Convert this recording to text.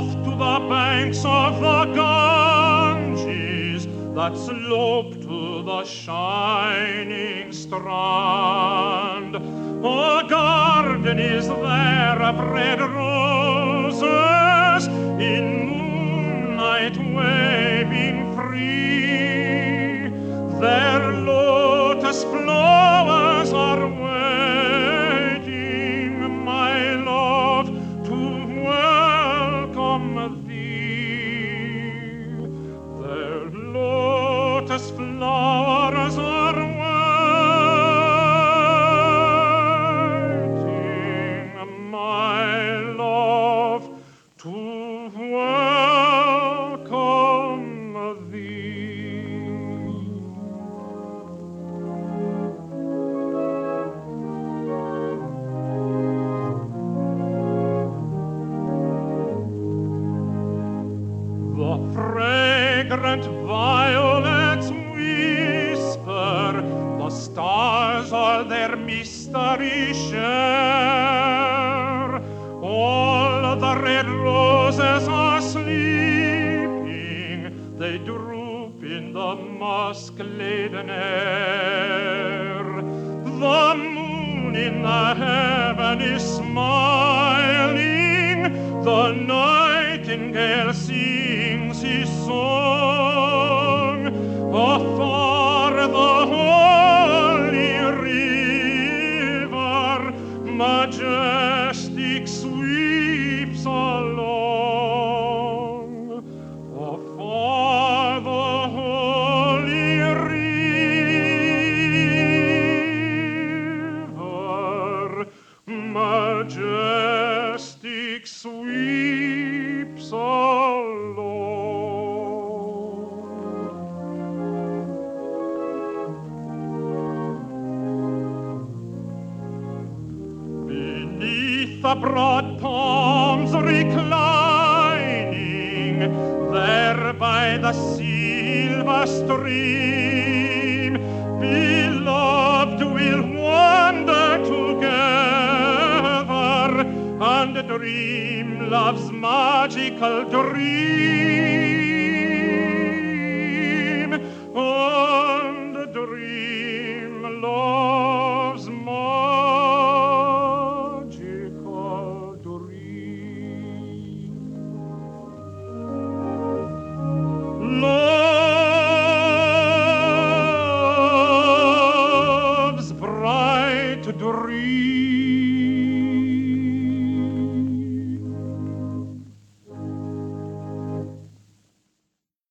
off to the banks of the Ganges that slope to the shining strand. A garden is there of red roses in moonlight waving free. Their lotus flowers are waiting, my love, to welcome thee. Their lotus flowers are waiting, my love, to welcome thee. The fragrant violets whisper, the stars all their mystery share. All the red roses are sleeping, they droop in the musk-laden air. The moon in the heaven is smiling, the nightingale sings his song. Afar the holy river majestic sweeps along. Afar the holy river majestic sweeps along. Beneath the broad palms reclining, there by the silver stream, beloved will wander together and dream love's magical dream, and dream love's magical dream. Love's bright dream.